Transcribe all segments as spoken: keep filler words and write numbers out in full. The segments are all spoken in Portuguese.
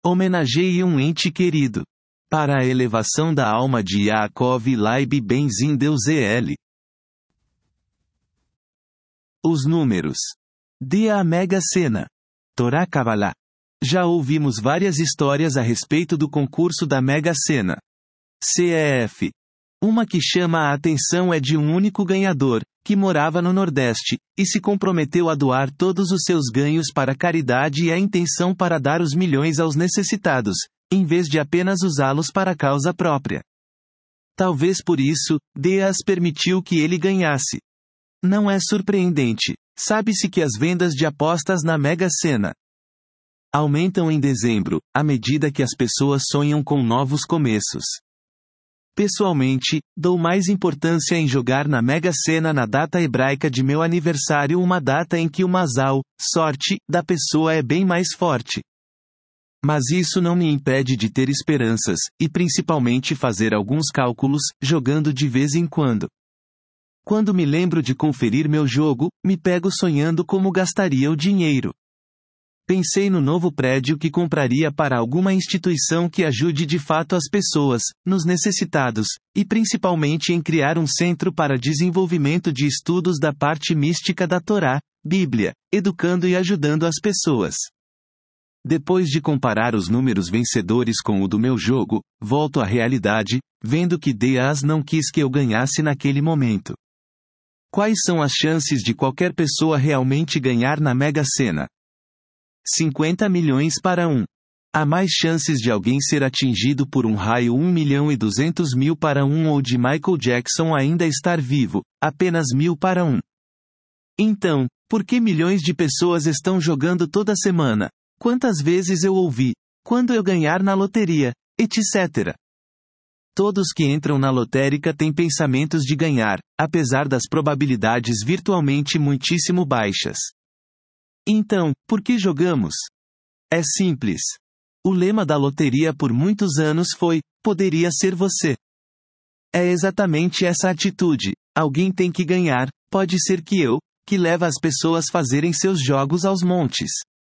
Homenageie um ente querido. Para a elevação da alma de Yaakov Laib Benzin Deus El. Os números. Dê a Mega Sena. Torá Kabbalah. Já ouvimos várias histórias a respeito do concurso da Mega Sena. C E F. Uma que chama a atenção é de um único ganhador, que morava no Nordeste, e se comprometeu a doar todos os seus ganhos para a caridade e a intenção para dar os milhões aos necessitados, em vez de apenas usá-los para a causa própria. Talvez por isso, Deus permitiu que ele ganhasse. Não é surpreendente. Sabe-se que as vendas de apostas na Mega Sena aumentam em dezembro, à medida que as pessoas sonham com novos começos. Pessoalmente, dou mais importância em jogar na Mega Sena na data hebraica de meu aniversário, uma data em que o mazal, sorte, da pessoa é bem mais forte. Mas isso não me impede de ter esperanças, e principalmente fazer alguns cálculos, jogando de vez em quando. Quando me lembro de conferir meu jogo, me pego sonhando como gastaria o dinheiro. Pensei no novo prédio que compraria para alguma instituição que ajude de fato as pessoas, nos necessitados, e principalmente em criar um centro para desenvolvimento de estudos da parte mística da Torá, Bíblia, educando e ajudando as pessoas. Depois de comparar os números vencedores com o do meu jogo, volto à realidade, vendo que Deus não quis que eu ganhasse naquele momento. Quais são as chances de qualquer pessoa realmente ganhar na Mega Sena? cinquenta milhões para um. Há mais chances de alguém ser atingido por um raio um milhão e duzentos mil para um ou de Michael Jackson ainda estar vivo, apenas mil para um. Então, por que milhões de pessoas estão jogando toda semana? Quantas vezes eu ouvi? Quando eu ganhar na loteria, etcétera. Todos que entram na lotérica têm pensamentos de ganhar, apesar das probabilidades virtualmente muitíssimo baixas. Então, por que jogamos? É simples. O lema da loteria por muitos anos foi: poderia ser você. É exatamente essa atitude. Alguém tem que ganhar, pode ser que eu, que leva as pessoas a fazerem seus jogos aos montes.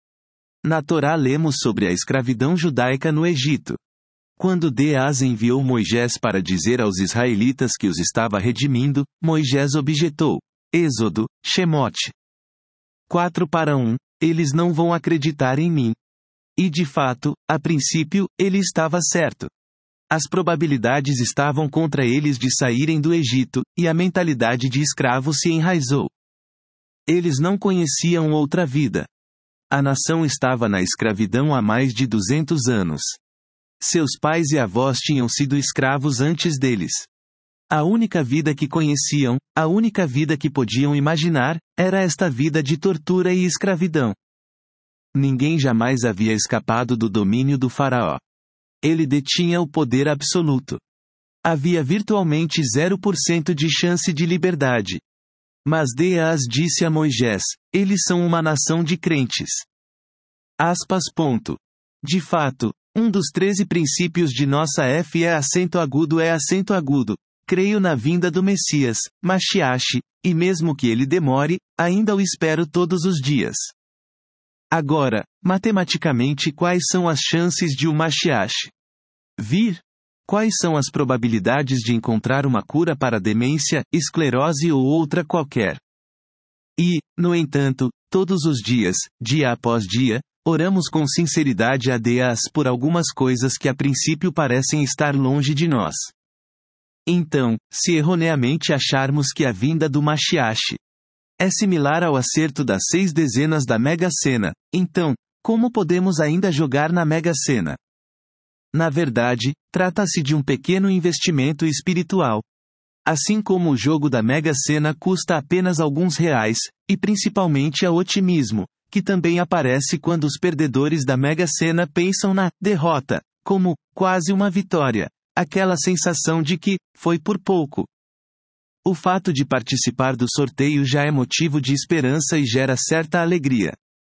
Na Torá lemos sobre a escravidão judaica no Egito. Quando Deus enviou Moisés para dizer aos israelitas que os estava redimindo, Moisés objetou. Êxodo, Shemot. quatro para um, eles não vão acreditar em mim. E de fato, a princípio, ele estava certo. As probabilidades estavam contra eles de saírem do Egito, e a mentalidade de escravo se enraizou. Eles não conheciam outra vida. A nação estava na escravidão há mais de duzentos anos. Seus pais e avós tinham sido escravos antes deles. A única vida que conheciam, a única vida que podiam imaginar, era esta vida de tortura e escravidão. Ninguém jamais havia escapado do domínio do faraó. Ele detinha o poder absoluto. Havia virtualmente zero por cento de chance de liberdade. Mas Deus disse a Moisés: eles são uma nação de crentes. Aspas. Ponto. De fato, um dos treze princípios de nossa fé é acento agudo é acento agudo. Creio na vinda do Messias, Mashiach, e mesmo que ele demore, ainda o espero todos os dias. Agora, matematicamente, quais são as chances de o Mashiach vir? Quais são as probabilidades de encontrar uma cura para demência, esclerose ou outra qualquer? E, no entanto, todos os dias, dia após dia, oramos com sinceridade a Deus por algumas coisas que a princípio parecem estar longe de nós. Então, se erroneamente acharmos que a vinda do Mashiach é similar ao acerto das seis dezenas da Mega Sena, então, como podemos ainda jogar na Mega Sena? Na verdade, trata-se de um pequeno investimento espiritual. Assim como o jogo da Mega Sena custa apenas alguns reais, e principalmente a otimismo, que também aparece quando os perdedores da Mega Sena pensam na derrota, como quase uma vitória. Aquela sensação de que foi por pouco. O fato de participar do sorteio já é motivo de esperança e gera certa alegria.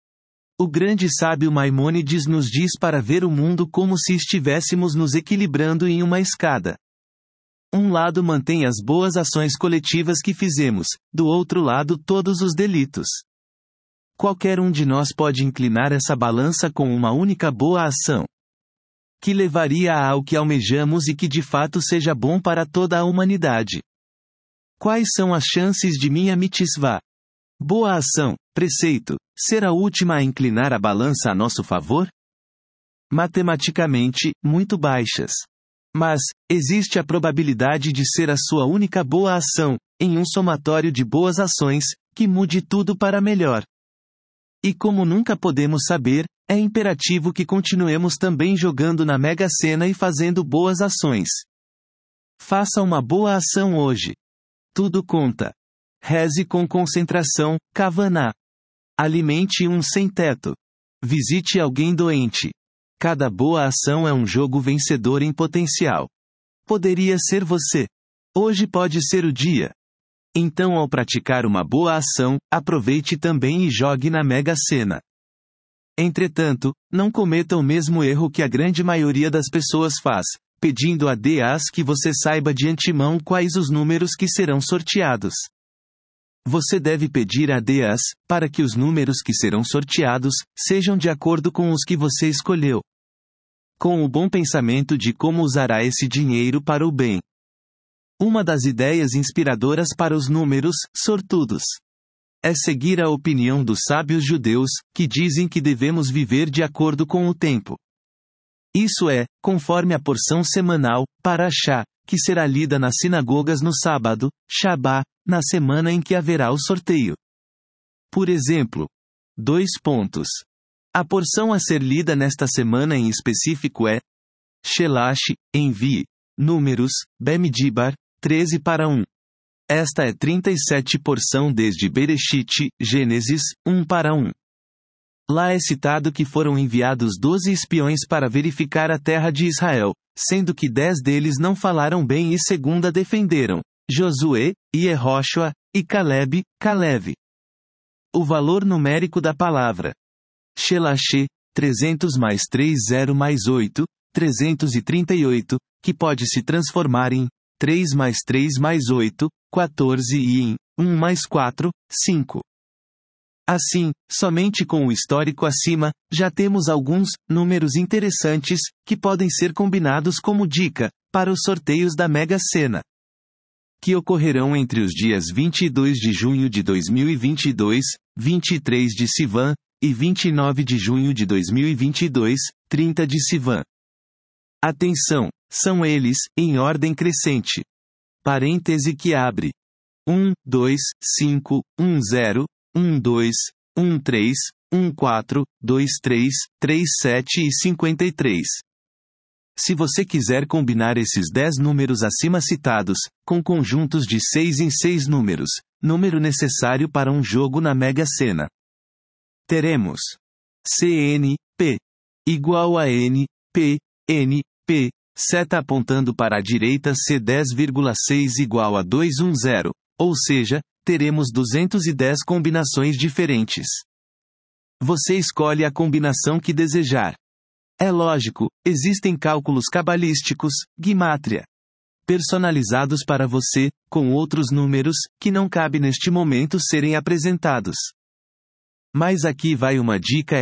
O grande sábio Maimônides nos diz para ver o mundo como se estivéssemos nos equilibrando em uma escada. Um lado mantém as boas ações coletivas que fizemos, do outro lado todos os delitos. Qualquer um de nós pode inclinar essa balança com uma única boa ação. que levaria ao que almejamos e que de fato seja bom para toda a humanidade. Quais são as chances de minha mitzvah? Boa ação, preceito, ser a última a inclinar a balança a nosso favor? Matematicamente, muito baixas. Mas, existe a probabilidade de ser a sua única boa ação, em um somatório de boas ações, que mude tudo para melhor. E como nunca podemos saber, é imperativo que continuemos também jogando na Mega Sena e fazendo boas ações. Faça uma boa ação hoje. Tudo conta. Reze com concentração, Kavaná. Alimente um sem-teto. Visite alguém doente. Cada boa ação é um jogo vencedor em potencial. Poderia ser você. Hoje pode ser o dia. Então, ao praticar uma boa ação, aproveite também e jogue na Mega Sena. Entretanto, não cometa o mesmo erro que a grande maioria das pessoas faz, pedindo a Deus que você saiba de antemão quais os números que serão sorteados. Você deve pedir a Deus, para que os números que serão sorteados, sejam de acordo com os que você escolheu. Com o bom pensamento de como usará esse dinheiro para o bem. Uma das ideias inspiradoras para os números, sortudos, é seguir a opinião dos sábios judeus, que dizem que devemos viver de acordo com o tempo. Isso é, conforme a porção semanal, Parashá, que será lida nas sinagogas no sábado, Shabá, na semana em que haverá o sorteio. Por exemplo, dois pontos. A porção a ser lida nesta semana em específico é Shelash, envie, Números, Bemidbar, treze para um. Esta é trinta e sete porção desde Bereshit, Gênesis, um para um. Lá é citado que foram enviados doze espiões para verificar a terra de Israel, sendo que dez deles não falaram bem e segunda defenderam, Josué, Yehoshua, e Caleb, Caleb. O valor numérico da palavra Shelash, trezentos mais trinta mais oito, trezentos e trinta e oito, que pode se transformar em três mais três mais oito, quatorze e em um mais quatro, cinco. Assim, somente com o histórico acima, já temos alguns números interessantes, que podem ser combinados como dica, para os sorteios da Mega Sena, que ocorrerão entre os dias vinte e dois de junho de dois mil e vinte e dois, vinte e três de Sivan, e vinte e nove de junho de dois mil e vinte e dois, trinta de Sivan. Atenção, são eles, em ordem crescente. Parêntese que abre. um, dois, cinco, um, zero, um, dois, um, três, um, quatro, dois, três, três, sete e cinquenta e três. Se você quiser combinar esses dez números acima citados, com conjuntos de seis em seis números, número necessário para um jogo na Mega Sena, teremos C N, P, igual a N, P, N, P, seta apontando para a direita C dez vírgula seis igual a duzentos e dez, ou seja, teremos duzentas e dez combinações diferentes. Você escolhe a combinação que desejar. É lógico, existem cálculos cabalísticos, Gimátria, personalizados para você, com outros números, que não cabe neste momento serem apresentados. Mas aqui vai uma dica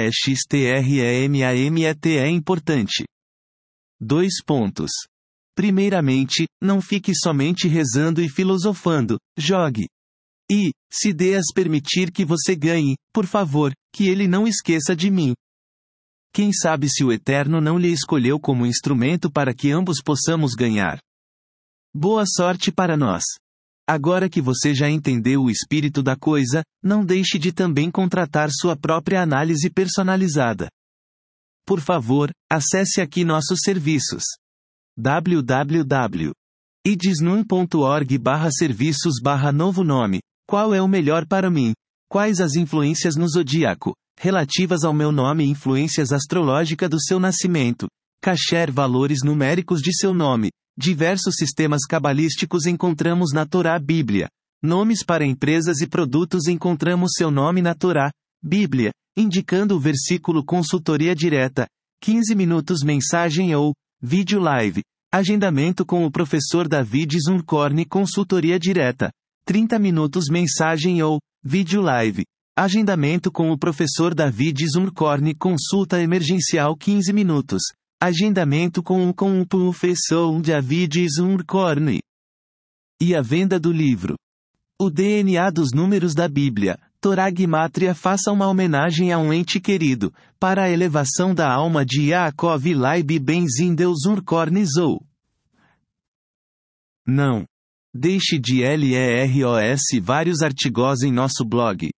extremamet é importante. Dois pontos. Primeiramente, não fique somente rezando e filosofando, jogue. E, se Deus permitir que você ganhe, por favor, que ele não esqueça de mim. Quem sabe se o Eterno não lhe escolheu como instrumento para que ambos possamos ganhar. Boa sorte para nós. Agora que você já entendeu o espírito da coisa, não deixe de também contratar sua própria análise personalizada. Por favor, acesse aqui nossos serviços. w w w ponto idisnum ponto org barra serviços barra novo nome. Qual é o melhor para mim? Quais as influências no zodíaco, relativas ao meu nome e influências astrológicas do seu nascimento? Kasher valores numéricos de seu nome. Diversos sistemas cabalísticos encontramos na Torá Bíblia. Nomes para empresas e produtos encontramos seu nome na Torá Bíblia, indicando o versículo consultoria direta. quinze minutos mensagem ou vídeo live. Agendamento com o professor David Zunkorn consultoria direta. trinta minutos mensagem ou vídeo live. Agendamento com o professor David Zunkorn consulta emergencial quinze minutos. Agendamento com um com um professor David Zurkorn. E a venda do livro. O D N A dos números da Bíblia. Torá Gimátria faça uma homenagem a um ente querido, para a elevação da alma de Yaakov Laib Ben Zindel Zurkorn Zou. Não. Deixe de ler vários artigos em nosso blog.